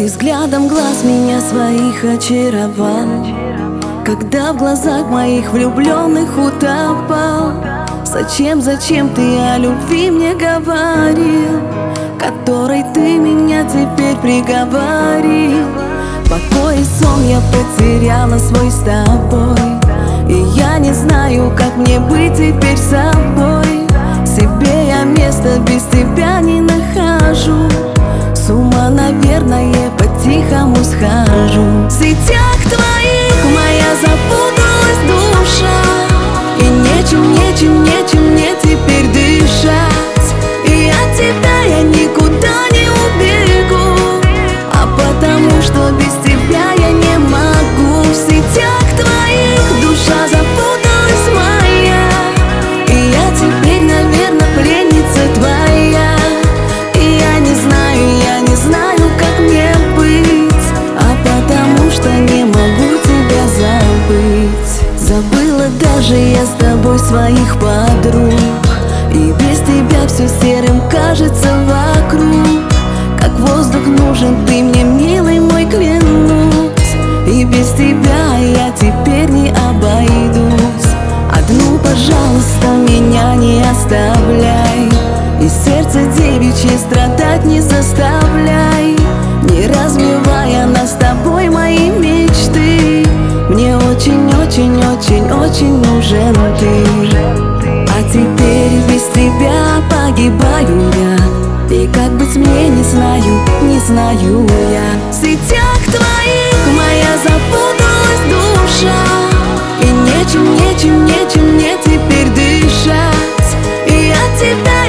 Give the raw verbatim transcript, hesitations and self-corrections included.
Ты взглядом глаз меня своих очаровал, когда в глазах моих влюбленных утопал. Зачем, зачем ты о любви мне говорил, которой ты меня теперь приговорил? Покой и сон я потеряла свой с тобой, и я не знаю, как мне быть теперь с собой. Себе я места без тебя не нахожу, с ума, наверное, по-тихому схожу. В сетях твоих моя запуталась душа, и нечем, нечем, нечем мне теперь дышать. И от тебя я никуда не убегу, а потому что без тебя я не могу. В сетях твоих душа запуталась моя, и я теперь, наверное, пленница твоя. И я не знаю, я не знаю, как мне быть, а потому что не могу тебя забыть. Забыла даже я с тобой своих подруг, и без тебя все серым кажется вокруг. Как воздух нужен ты мне, милый мой, клянусь, и без тебя я теперь не обойдусь. Одну, пожалуйста, меня не оставляй, и сердце девичье страдать не заставляй, не разбивая нас с тобой мои мечты. Мне очень-очень-очень-очень нужен ты, а теперь без тебя погибаю я, и как быть мне не знаю, не знаю я. В сетях твоих моя запуталась душа, и нечем, нечем, нечем мне теперь дышать. И от тебя